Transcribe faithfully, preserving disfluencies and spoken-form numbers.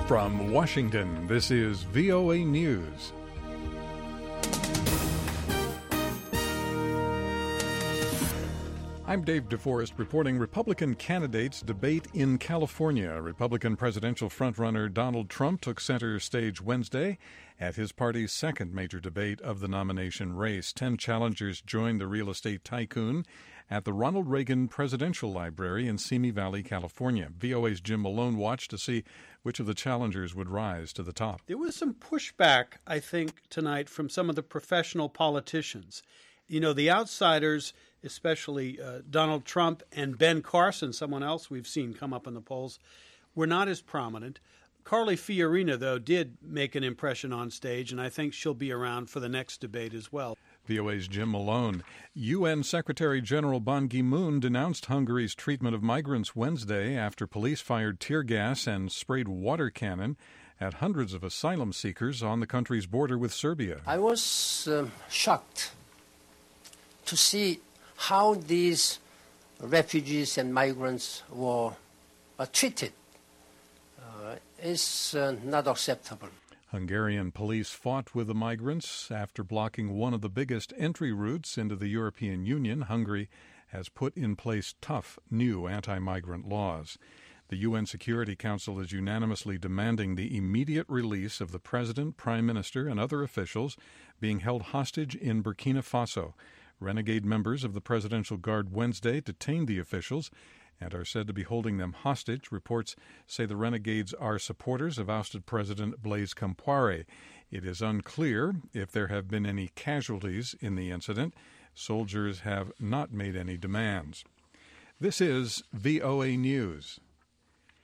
From Washington, this is V O A News. I'm Dave DeForest reporting Republican candidates debate in California. Republican presidential frontrunner Donald Trump took center stage Wednesday at his party's second major debate of the nomination race. Ten challengers joined the real estate tycoon at the Ronald Reagan Presidential Library in Simi Valley, California. V O A's Jim Malone watched to see which of the challengers would rise to the top. There was some pushback, I think, tonight from some of the professional politicians. You know, the outsiders, especially uh, Donald Trump and Ben Carson, someone else we've seen come up in the polls, were not as prominent. Carly Fiorina, though, did make an impression on stage, and I think she'll be around for the next debate as well. V O A's Jim Malone. U N Secretary General Ban Ki-moon denounced Hungary's treatment of migrants Wednesday after police fired tear gas and sprayed water cannon at hundreds of asylum seekers on the country's border with Serbia. I was um, shocked to see how these refugees and migrants were uh, treated. Uh, it's uh, not acceptable. Hungarian police fought with the migrants after blocking one of the biggest entry routes into the European Union. Hungary has put in place tough new anti-migrant laws. The U N Security Council is unanimously demanding the immediate release of the president, prime minister, and other officials being held hostage in Burkina Faso. Renegade members of the Presidential Guard Wednesday detained the officials and are said to be holding them hostage. Reports say the renegades are supporters of ousted President Blaise Compaoré. It is unclear if there have been any casualties in the incident. Soldiers have not made any demands. This is V O A News.